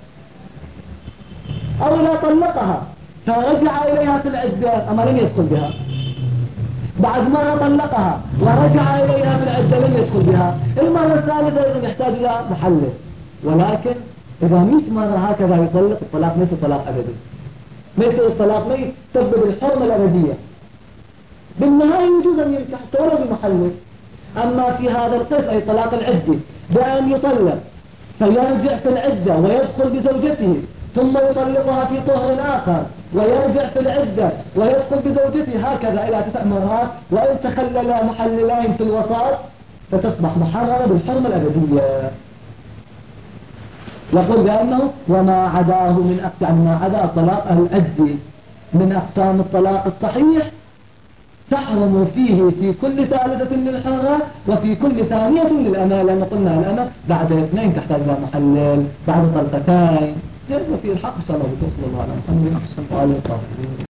أو لا طلقها فرجع إليها في العدة أما لم يدخل بها، بعد مرة طلقها ورجع إليها في العدة لم يدخل بها، المرة الثالثة أيضا يحتاج إلى محلل. ولكن إذا 100 مرة هكذا يطلق، الطلاق ليس طلاق أبدي، ليس الطلاق ما يسبب الحرمة الأبدية، بالنهاية يجوز أن ينكح ولو بمحلل. أما في هذا القسم أي طلاق العدة بأن يطلق فيرجع في العدة ويدخل بزوجته ثم يطلقها في طهر آخر ويرجع في العدة ويدخل بزوجته هكذا إلى 9 مرات، وإن تخلل محللين في الوسط فتصبح محرمة بالحرمة الأبدية. يقول بأنه وما عداه من أقسام ما عدا الطلاق العدي من أقسام الطلاق الصحيح تحرم فيه في كل ثالثة للحرة وفي كل ثانية للأمة، لأن قلنا الأمة بعد 2 تحتاج إلى محلل، بعد طلقتين. وفي الحق صلى الله عليه وسلم.